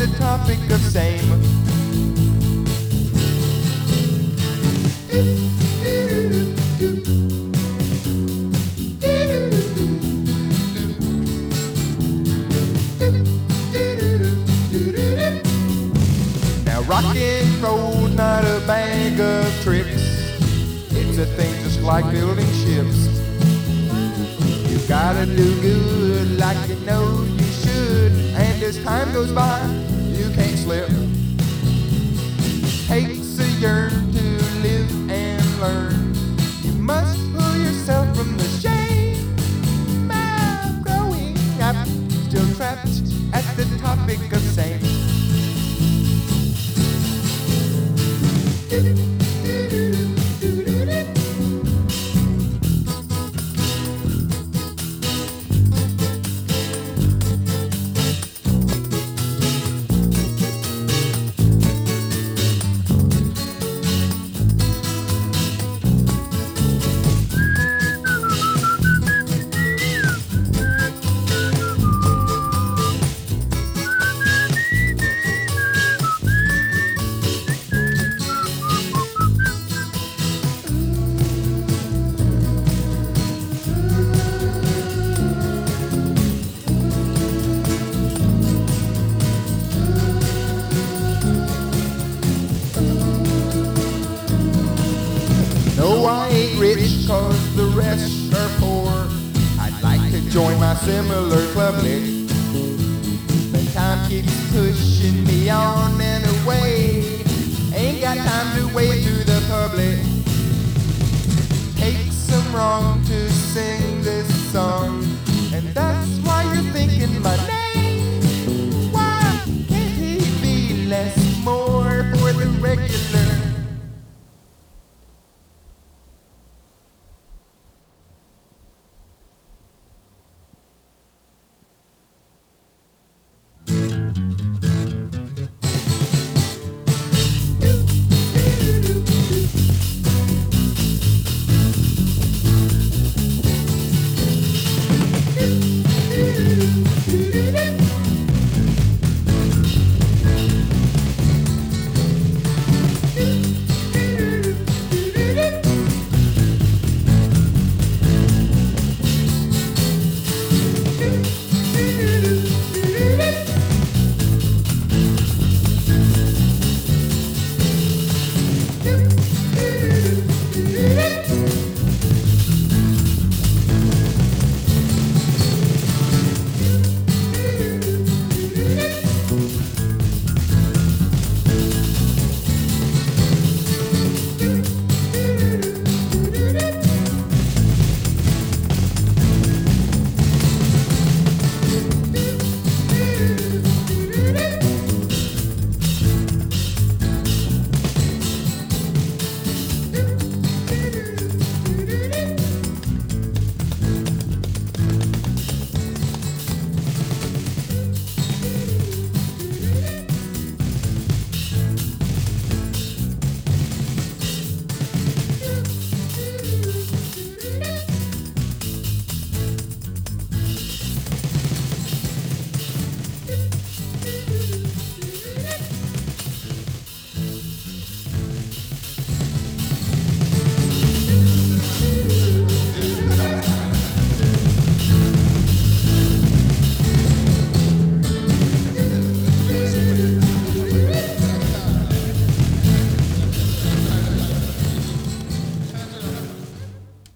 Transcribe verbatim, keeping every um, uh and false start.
topic of same. Now rock and roll's not a bag of tricks. It's a thing just like building ships. You gotta do good like you know you should, and as time goes by, you can't slip. Takes a yearn to live and learn. You must pull yourself from the shame of growing up, still trapped at the topic of same. No, I ain't rich cause the rest are poor. I'd like to join my similar club clique, but time keeps pushing me on.